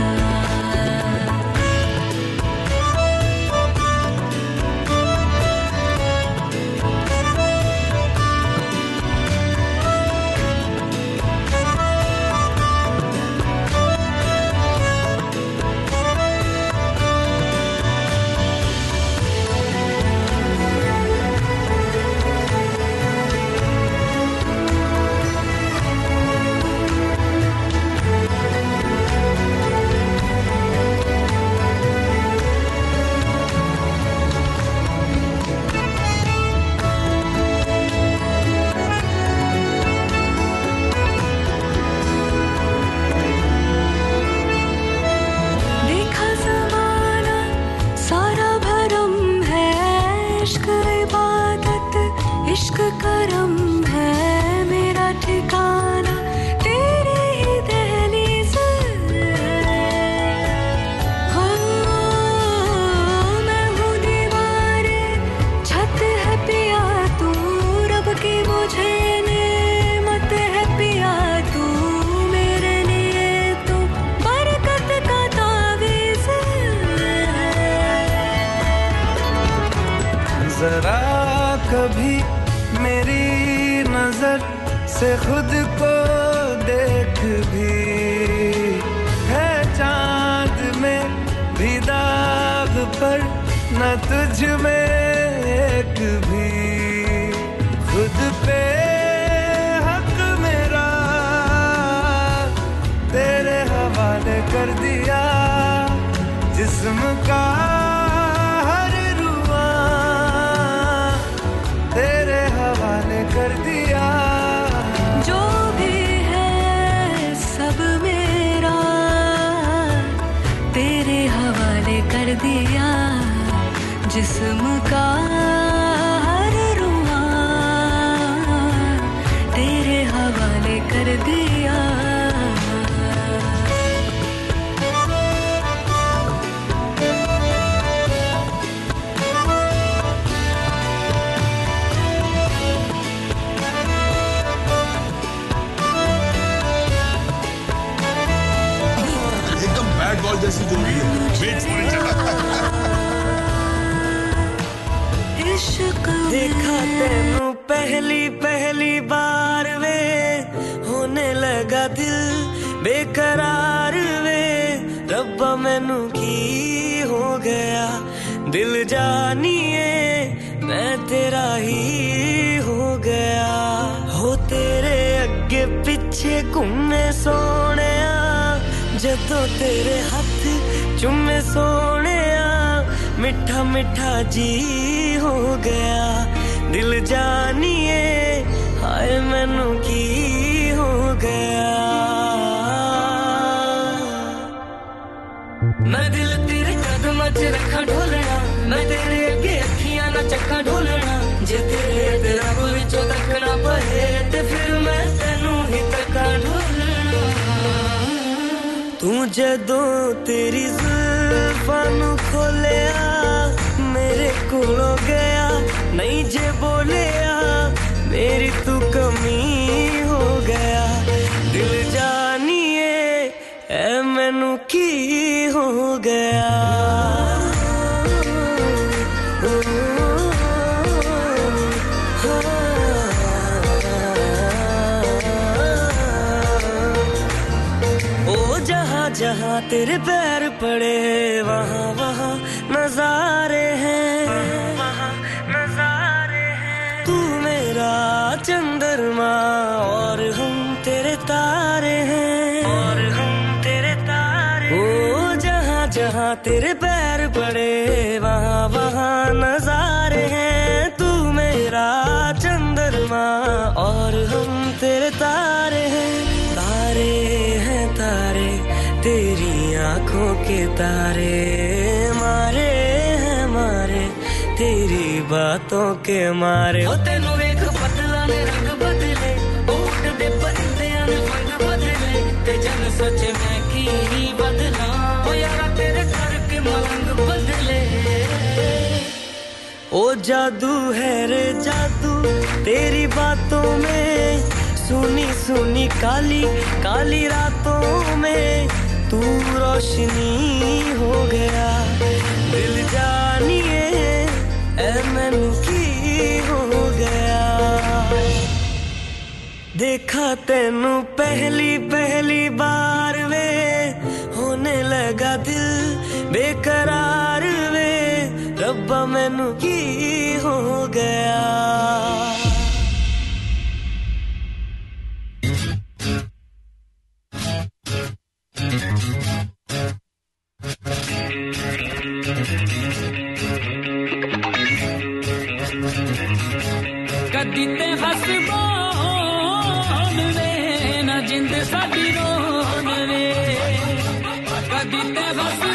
कभी मेरी नजर से खुद को देख भी है चांद में भी दाग पर न तुझ में एक भी खुद पे हक मेरा तेरे हवाले कर दिया जिस्म का कर दिया जो भी है सब मेरा तेरे हवाले कर दिया जिस्म का हर रुआ तेरे हवाले कर दिया जैसी जिंदगी देखा तेनू पहली बार वे होने लगा दिल बेकरार वे रब्बा मैनू की हो गया दिल जानिए मैं तेरा ही हो गया हो तेरे अगे पीछे घूमे सोनिया जदों तेरे हाथ चुम्मे सोनिया मिठा मिठा जी हो गया दिल जानिए हाय मैनू की हो गया मैं दिल तेरे कदमां च रखा ढोलना मैं तेरे अगे अखियां ना चक्का ढोलना जे तेरे तेरा विचों तकना पए ते फिर मैं तैनू ही तक्का ढोलना तू जदों तेरी जुल्फां नू खोलिया मेरे कोलों गया नहीं जे बोलिया मेरी तू कमी हो गया दिल जानिए ऐ मैं की हो गया जहाँ तेरे पैर पड़े वहाँ वहाँ नजारे हैं तू मेरा चंद्रमा और हम तेरे तारे हैं ओ जहाँ जहाँ तेरे पैर पड़े वहाँ वहाँ नजारे हैं तू मेरा चंद्रमा और हम तेरे तारे हैं तारे तेरी आँखों के तारे मारे हैं मारे तेरी बातों के मारे ओ तेनू वेख बदला ने रंग बदले उड़दे परिंदियां ने फन बदले ते जन सोचे मैं की ही बदला ओ यारा तेरे करके मलंग बदले ओ जादू है रे जादू तेरी बातों में सुनी सुनी काली काली रातों में तू रोशनी हो गया दिल जानिए ऐ मैनू की हो गया देखा तैनू पहली पहली बार वे होने लगा दिल बेकरार वे रब्बा मैनू की हो गया कदी ते हसबान वे ना जिंद साडी रोन वे कदी ते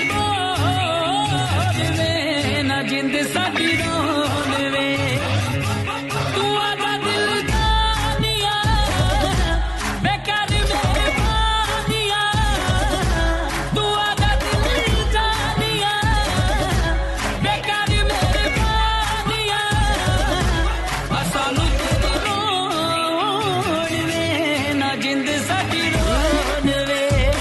हसबान वे ना जिंद साडी रोन वे तू आजा दिल जानिया बेकार मेहरबानिया तू आजा दिल जानिया बेकार मेहरबानिया असानू रोन वे ना जिंद साडी रोन वे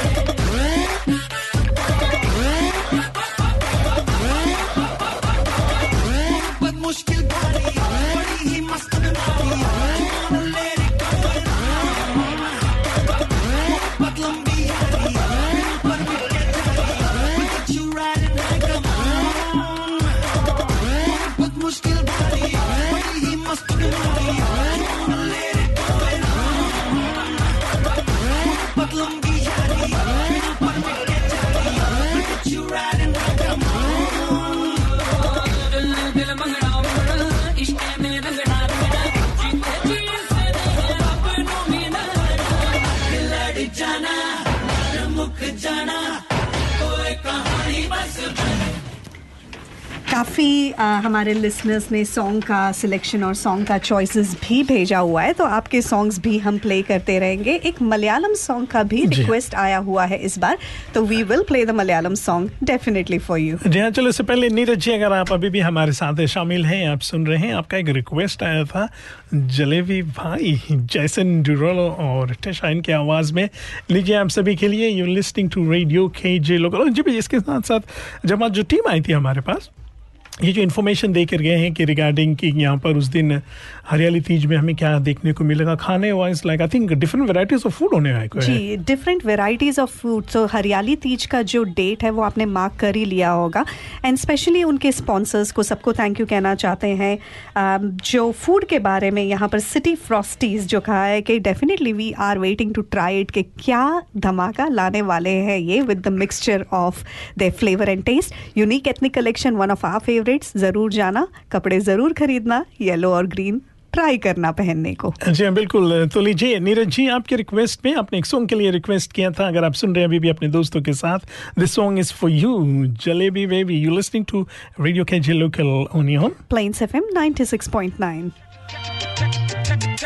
बहुत मुश्किल बारी बड़ी ही मस्त बीमारी मेरी कमर बहुत लंबी यारी पर मिट के जारी you riding like a moon बहुत मुश्किल बारी बड़ी ही मस्त बीमारी मेरी कमर बहुत लंबी यारी पर मिट के जारी you riding like a moon दिल मंगड़ा मंगड़ा इश्क में रंगड़ा रंगड़ा जीते जी से रब नू मीना लड़ जाना मुक जाना कोई कहानी बस काफ़ी हमारे लिसनर्स ने सॉन्ग का सिलेक्शन और सॉन्ग का चॉइसेस भी भेजा हुआ है तो आपके सॉन्ग्स भी हम प्ले करते रहेंगे एक मलयालम सॉन्ग का भी रिक्वेस्ट आया हुआ है इस बार तो we will play the Malayalam song definitely for you जी हाँ चलो इससे पहले नीरज जी अगर आप अभी भी हमारे साथ शामिल हैं आप सुन रहे हैं आपका एक रिक्वेस्ट आया था जलेबी भाई जैसन डुरोलो और टेशाइन की आवाज़ में लीजिए आप सभी के लिए you listening to radio KJ local जी भी इसके साथ साथ जब आज जो टीम आई थी हमारे पास ये जो इन्फॉर्मेशन दे कर गए हैं कि रिगार्डिंग कि यहाँ पर उस दिन हरियाली तीज में हमें क्या देखने को मिलेगा खाने wise like I think different varieties of food होने वाले जी डिफरेंट वैरायटीज ऑफ फूड तो हरियाली तीज का जो डेट है वो आपने मार्क कर ही लिया होगा एंड स्पेशली उनके स्पॉन्सर्स को सबको थैंक यू कहना चाहते हैं जो फूड के बारे में यहाँ पर सिटी फ्रॉस्टीज जो कहा है कि definitely we are waiting to try it कि क्या धमाका लाने वाले हैं ये with the mixture of the flavour and taste unique ethnic collection one of our favourites जरूर जाना कपड़े जरूर खरीदना येलो और ग्रीन ट्राई करना पहनने को जी बिल्कुल तो लीजिए नीरज जी आपके रिक्वेस्ट पे आपने एक सॉन्ग के लिए रिक्वेस्ट किया था अगर आप सुन रहे हैं अभी भी अपने दोस्तों के साथ this song is for you jalebi baby you listening to radio KJ local on your Plains FM 96.9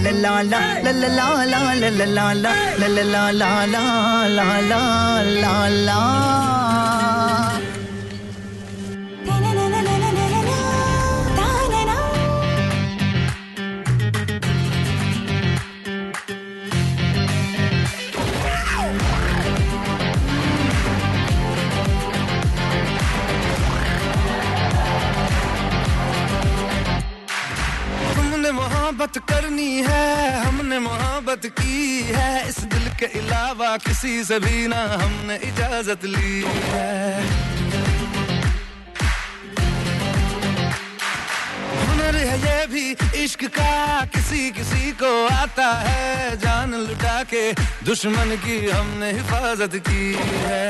la la la la la la la la la la la la la la la la la la. मोहब्बत करनी है हमने मोहब्बत की है इस दिल के अलावा किसी से भी ना हमने इजाजत ली है हुनर है ये भी इश्क का किसी किसी को आता है जान लुटा के दुश्मन की हमने हिफाजत की है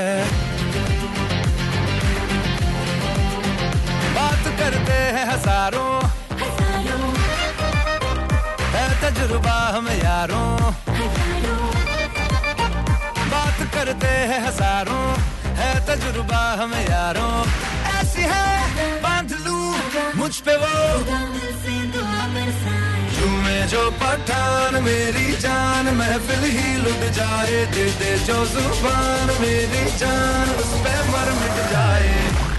बात करते हैं हजारों तजुर्बा हम यारों बात करते हैं हजारों है तजुर्बा हम यारों ऐसी है बांध लूं मुझ पे वो झूमे जो पठान मेरी जान महफिल ही लुट जाए दे दे जो जुबान मेरी जान उस पे मर मिट जाए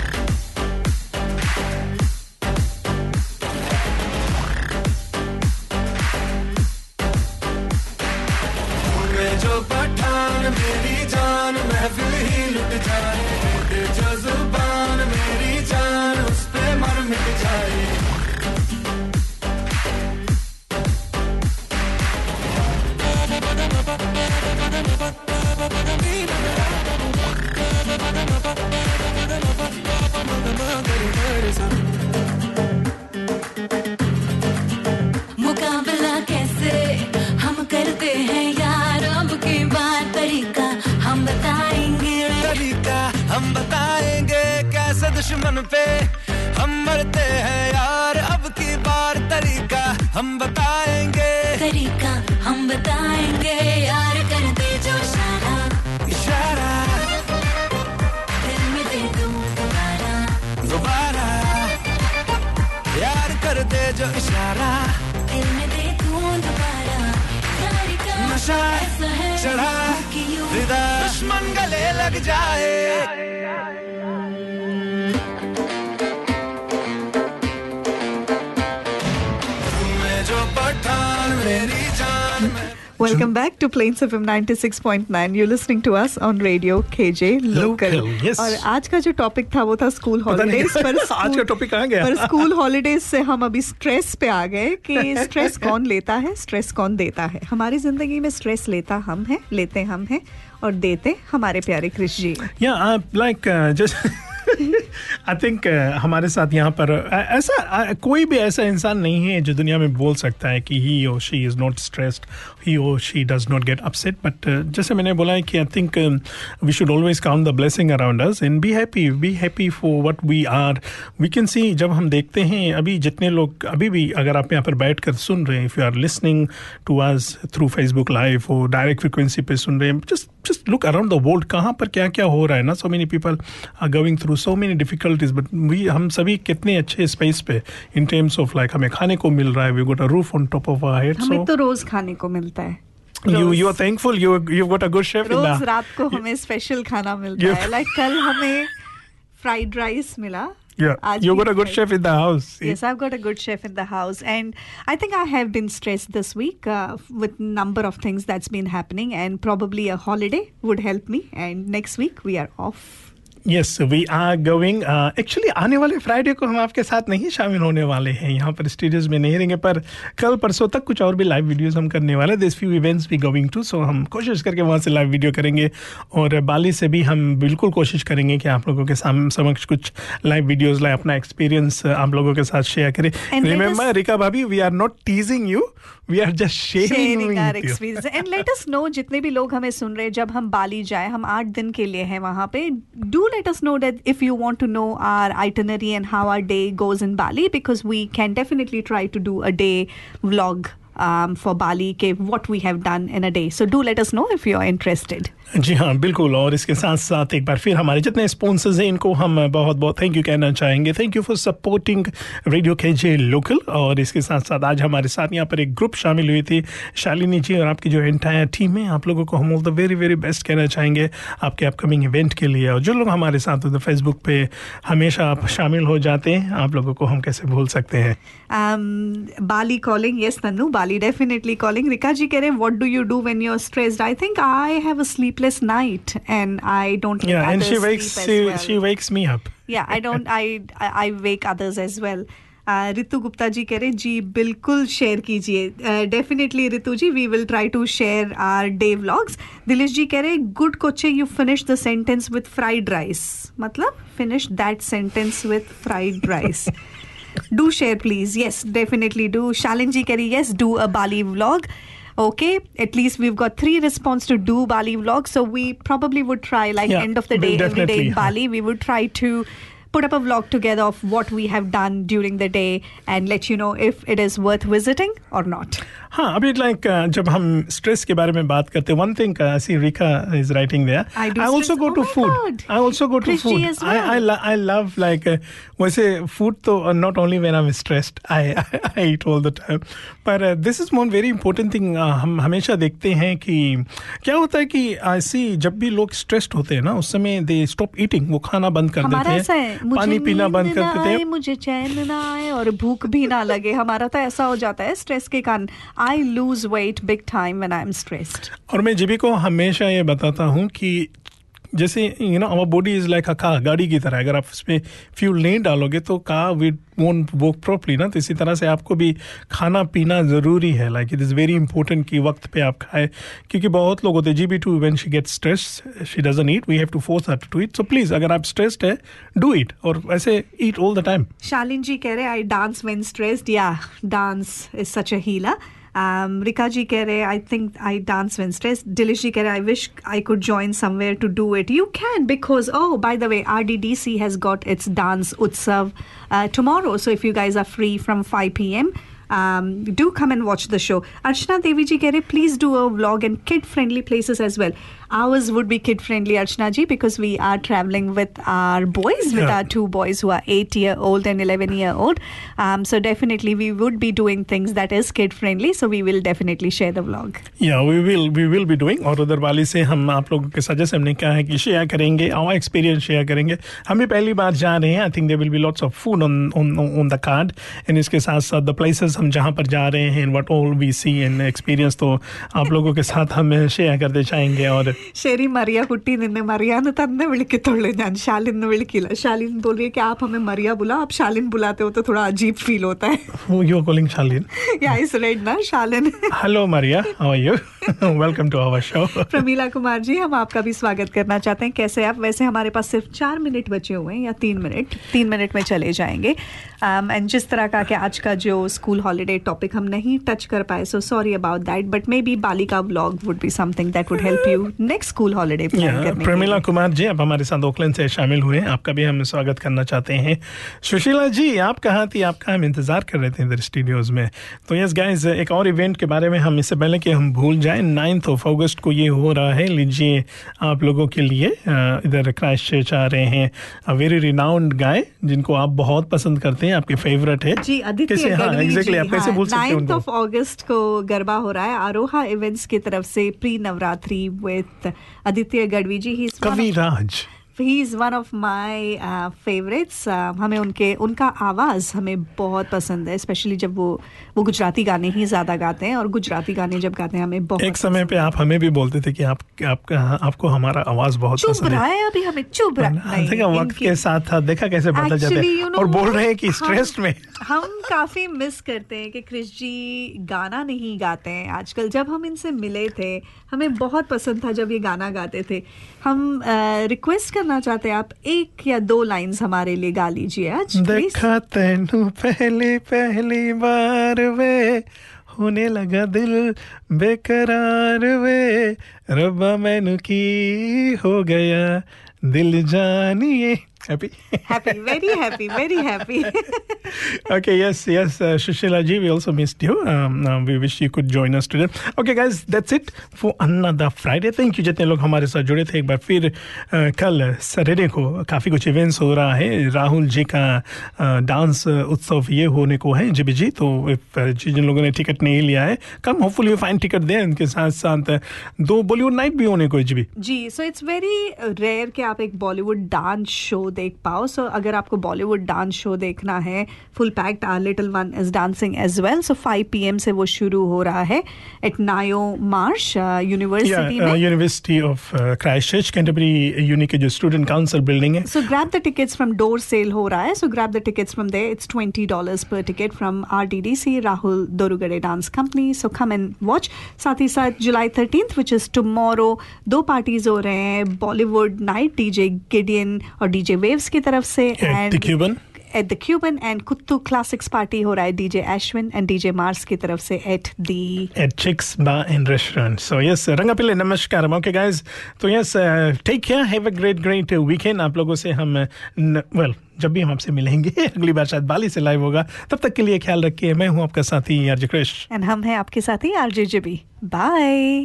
जो पठान मेरी जान महफिल ही लुट जाए जो जुबान मेरी जान उस पे मर मिट जाए मुकाबला कैसे हम करते हैं यार अब की बात तरीका हम बताएंगे कैसे दुश्मन पे हम मरते हैं यार अब की बार तरीका हम बताएंगे यार कर दे जो इशारा दिल में दे दूं दोबारा यार कर दे जो इशारा दिल में दे दूं दोबारा नशा चढ़ा हृदय दुश्मन गले लग जाए Welcome back to Plains FM 96.9. You're listening to us on Radio KJ Local. Yes. और आज का जो टॉपिक था वो था स्कूल हॉलिडेज पर आज का टॉपिक कहाँ गया? पर स्कूल हॉलिडेज से हम अभी स्ट्रेस पे आ गए कि स्ट्रेस कौन लेता है, स्ट्रेस कौन देता है. हमारी जिंदगी में स्ट्रेस लेता हम हैं, लेते हम हैं और देते हमारे प्यारे Krish ji. Yeah, like just I think हमारे साथ यहाँ पर ऐसा कोई भी ऐसा इंसान नहीं है जो दुनिया में बोल सकता है कि ही और she is not stressed, he और she does not get upset. But जैसे मैंने बोला है कि I think we should always count the blessing around us and be happy for what we are. We can see जब हम देखते हैं अभी जितने लोग अभी भी अगर आप यहाँ पर बैठ कर सुन रहे हैं, if you are listening to us through Facebook live और डायरेक्ट फ्रिक्वेंसी पे सुन रहे हैं, just look around the world, कहाँ पर क्या क्या हो रहा है ना. so many people are going through so many difficulties, but हम सभी कितने अच्छे स्पेस पे in terms of like हमें खाने को मिल रहा है, we got a roof on top of our head. हमें तो रोज खाने को मिलता है. You are thankful you've got a good chef. रोज रात को हमें स्पेशल खाना मिलता है. like कल हमें फ्राइड राइस मिला. Yeah, you got a good chef in the house. Yes, I've got a good chef in the house, and I think I have been stressed this week with number of things that's been happening, and probably a holiday would help me. And next week we are off. Yes, we are going. Actually, आने वाले Friday को हम आपके साथ नहीं शामिल होने वाले हैं, यहाँ पर स्टूडियोज में नहीं रहेंगे, पर कल परसों तक कुछ और भी लाइव वीडियोस हम करने वाले. This few events we going to, so हम कोशिश करके वहाँ से लाइव वीडियो करेंगे. और बाली से भी हम बिल्कुल कोशिश करेंगे कि आप लोगों के समक्ष कुछ लाइव वीडियोस लाए, अपना एक्सपीरियंस आप लोगों के साथ शेयर करें. रिमेंबर रिका भाभी, we are not teasing you, we are just sharing our experience. And let us know, जितने भी लोग हमें सुन रहे हैं, जब हम बाली जाए, हम 8 दिन के लिए हैं वहाँ पे, do let us know that if you want to know our itinerary and how our day goes in Bali, because we can definitely try to do a day vlog for Bali ke what we have done in a day. So do let us know if you are interested. जी हाँ बिल्कुल और इसके साथ साथ एक बार फिर हमारे जितने स्पॉन्सर्स हैं इनको हम बहुत बहुत थैंक यू कहना चाहेंगे. Thank you for supporting radio KJ local. और इसके साथ साथ आज हमारे साथ यहाँ पर एक ग्रुप शामिल हुई थी शालिनी जी और आपकी जो एंटायर टीम है. आप लोगों को हम all the very very best कहना चाहेंगे आपके अपकमिंग इवेंट के लिए. और जो लोग हमारे साथ होते फेसबुक पे हमेशा आप शामिल हो जाते हैं आप लोगों को हम कैसे भूल सकते हैं. Bali calling, yes Tanu, Bali definitely calling. Rika ji keh rahe, what do you do when you're stressed? I think I have a sleepless night and I don't let and others she wakes me up. Yeah, I wake others as well. Ritu Gupta ji कह रहे जी बिल्कुल share कीजिए. Definitely Ritu ji we will try to share our day vlogs. Dilesh ji कह रहे good कोचे you finish the sentence with fried rice. मतलब finish that sentence with fried rice. Do share please. Yes, definitely do. Shalin ji keh rahi, yes, do a Bali vlog. Okay, at least we've got 3 response to do Bali vlog. So we probably would try end of the day every day in Bali. We would try to put up a vlog together of what we have done during the day and let you know if it is worth visiting or not. हाँ अभी जब हम stress के बारे में बात करते हैं one thing see Rika is writing there. I also go to food. I also go to food. I love वैसे food तो not only when I'm stressed I eat all the time. पर this is one very important thing. हम हमेशा देखते हैं कि क्या होता है कि ऐसी जब भी लोग स्ट्रेस्ड होते हैं ना उस समय they stop eating. वो खाना बंद कर देते हैं पानी पीना बंद कर देते हैं. मुझे चैन ना आए और भूख भी ना लगे. हमारा तो ऐसा हो जाता है स्ट्रेस के कारण. I lose weight big time when I'm stressed. और मैं जीबी को हमेशा ये बताता हूँ कि जैसे our body is like a car, गाड़ी की तरह. अगर आप इसमें फ्यूल नहीं डालोगे तो कार won't work properly ना. तो इसी तरह से आपको भी खाना पीना ज़रूरी है. Like it is very important कि वक्त पे आप खाएं क्योंकि बहुत लोग होते हैं GB too when she gets stressed she doesn't eat. We have to force her to eat. So please अगर आप stressed है do it और ऐसे eat all the time. Shalin जी कह रहे I dance when stressed. Yeah, dance is such a healer. Rika ji keh rahe I think I dance when stressed. Dilish ji keh rahe I wish I could join somewhere to do it. You can because by the way RDDC has got its dance utsav tomorrow. So if you guys are free from 5 p.m. Do come and watch the show. Archana Devi ji keh rahe please do a vlog in kid friendly places as well. Ours would be kid friendly Archana ji because we are traveling with our boys with our 2 boys who are 8-year-old and 11-year-old. So definitely we would be doing things that is kid friendly. So we will definitely share the vlog. Yeah, we will be doing. और उधर वाली से हम आप लोगों के suggest हमने कहा है कि शेयर करेंगे our experience शेयर करेंगे. हम भी पहली बार जा रहे हैं. I think there will be lots of food on the card. And इसके साथ साथ the places हम जहाँ पर जा रहे हैं what all we see and experience तो आप लोगों के साथ हम शेयर करते जाएंगे. और ശരി മറിയ കുട്ടി നിന്നെ മറിയാന്ന് തന്നെ വിളിക്കത്തുള്ളൂ ഞാൻ. शालिन ने विളിക്കില്ല. शालिन बोल रही है कि आप हमें मरिया बुला. आप शालिन बुलाते हो तो थोड़ा अजीब फील होता है. You are calling Shalin? Yeah, it's right ना Shalin. Hello Maria, how are you? Welcome to our show. Pramila Kumar ji हम आपका भी स्वागत करना चाहते हैं. कैसे आप? वैसे हमारे पास सिर्फ 4 मिनट बचे हुए हैं या 3 मिनट में चले जाएंगे. एंड जिस तरह का कि आज का जो स्कूल हॉलीडे टॉपिक हम नहीं टच कर पाए so sorry about that but maybe Bali का vlog would be something that would help you next school holiday plan करने. प्रमीला कुमार जी आप हमारे साथ ओकलैंड से शामिल हुए. आपका भी हम स्वागत करना चाहते हैं. सुशीला जी आप कहाँ थी? आपका हम इंतजार कर रहे थे इधर स्टूडियोज में. तो यस गाइस एक और इवेंट के बारे में हम इससे पहले कि हम भूल जाएं 9 अगस्त को ये हो रहा है. लीजिए आप लोगों के लिए इधर क्राइस्टचर्च आ रहे हैं वेरी रिनाउंड गाय जिनको आप बहुत पसंद करते हैं. आपके फेवरेट है जी आदित्य गढ़वी. एग्जैक्टली आप कैसे भूल सकते हैं उनको. 9 अगस्त को गरबा हो रहा है आरोहा इवेंट्स की तरफ से pre Navratri with Aditya Gadhvi ji. He Kaviraj. He is one of my favorites. हमें उनका आवाज़ हमें बहुत पसंद है स्पेशली जब वो गुजराती गाने ही ज़्यादा गाते हैं और गुजराती गाने जब गाते हैं हमें बहुत एक समय पे आप हमें भी बोलते थे कि आपको हमारा आवाज़ बहुत पसंद है. अभी हमें चुभ रहा है. वक्त के साथ देखा कैसे बदल जाते हैं और बोल रहे हैं कि स्ट्रेस में हम काफ़ी मिस करते हैं कि क्रिश जी गाना नहीं गाते हैं आजकल. जब हम इनसे मिले थे हमें बहुत पसंद था जब ये गाना गाते थे. हम रिक्वेस्ट करना चाहते हैं आप 1 या 2 लाइंस हमारे लिए गा लीजिए आज. देखा तैनू पहली बार वे होने लगा दिल बेकरार वे रब्बा मैनू की हो गया दिल जानिए Happy? Happy, very happy, very happy. Okay, yes, Sushila ji, we also missed you. We wish you could join us today. Okay, guys, that's it for another Friday. Thank you जितने लोग हमारे साथ जुड़े थे. एक बार फिर कल सैटरडे को काफ़ी कुछ इवेंट्स हो रहा है. राहुल जी का डांस उत्सव ये होने को है जीबी जी. तो जिन लोगों ने टिकट नहीं लिया है, come hopefully you find ticket there. इनके साथ साथ 2 बॉलीवुड नाइट भी होने को है GB ji. So it's very rare कि आप एक बॉलीवुड डांस शो देख पाओ. सो अगर आपको बॉलीवुड डांस शो देखना है, full packed our little one is dancing as well. So 5 PM से वो शुरू हो रहा है एट नायो मार्श यूनिवर्सिटी में, university of Christchurch, Canterbury uni के जो स्टूडेंट काउंसिल बिल्डिंग है. So grab the tickets from door sale हो रहा है. So grab the tickets from there. It's $20 per ticket from RDDC, Rahul Dorugade dance company. So come and watch. साथ ही साथ July 13th which is tomorrow 2 parties हो रहे हैं. बॉलीवुड नाइट DJ गिडियन और DJ वेव्स की तरफ से एट द क्यूबन एंड कुत्तू क्लासिक्स पार्टी हो रहा है DJ Ashwin and DJ Mars की तरफ से at chicks bar and restaurant. So yes Rangapille नमस्कार. ओके गाइस, तो yes take care, have a great weekend. आप लोगों से हम जब भी हम आपसे मिलेंगे अगली बार शायद बाली से लाइव होगा. तब तक के लिए ख्याल रखिए. मैं हूं आपका साथी आरजे क्रिश एंड हम हैं आपके साथी आरजे जीबी. बाय.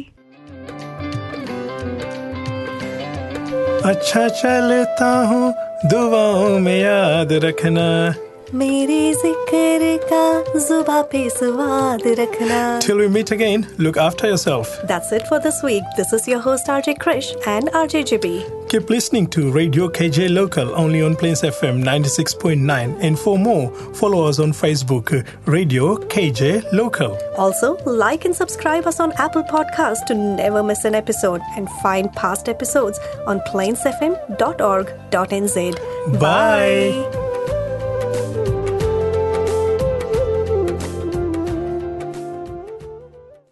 अच्छा चलता हूँ, दुआओं में याद रखना, मेरे जिक्र का जुबां पे स्वाद रखना. Till we meet again, look after yourself. That's it for this week. This is your host RJ Krish and RJ JB. Keep listening to Radio KJ Local only on Plains FM 96.9, and for more, follow us on Facebook, Radio KJ Local. Also, like and subscribe us on Apple Podcasts to never miss an episode, and find past episodes on plainsfm.org.nz. Bye.